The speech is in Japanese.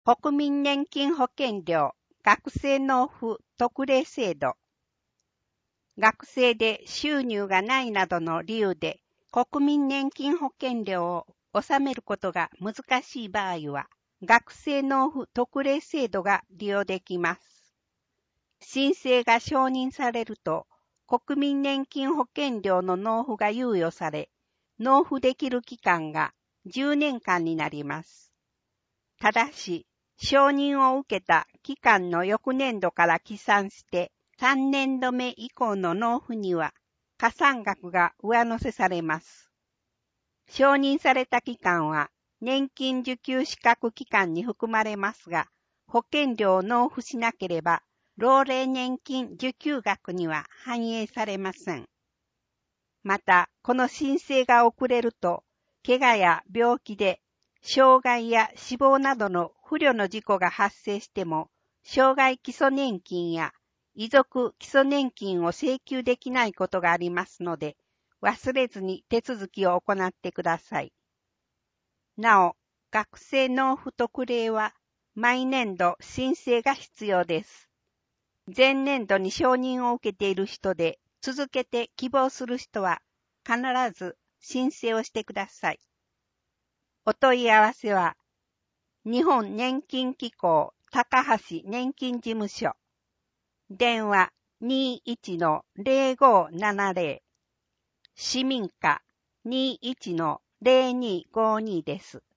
国民年金保険料、学生納付特例制度。学生で収入がないなどの理由で国民年金保険料を納めることが難しい場合は、学生納付特例制度が利用できます。申請が承認されると、国民年金保険料の納付が猶予され、納付できる期間が10年間になります。ただし、承認を受けた期間の翌年度から起算して3年度目以降の納付には加算額が上乗せされます。承認された期間は年金受給資格期間に含まれますが、保険料を納付しなければ老齢年金受給額には反映されません。また、この申請が遅れると、怪我や病気で障害や死亡などの不慮の事故が発生しても、障害基礎年金や遺族基礎年金を請求できないことがありますので、忘れずに手続きを行ってください。なお、学生納付特例は毎年度申請が必要です。前年度に承認を受けている人で続けて希望する人は必ず申請をしてください。お問い合わせは、日本年金機構高橋年金事務所。電話 21-0570。市民課 21-0252 です。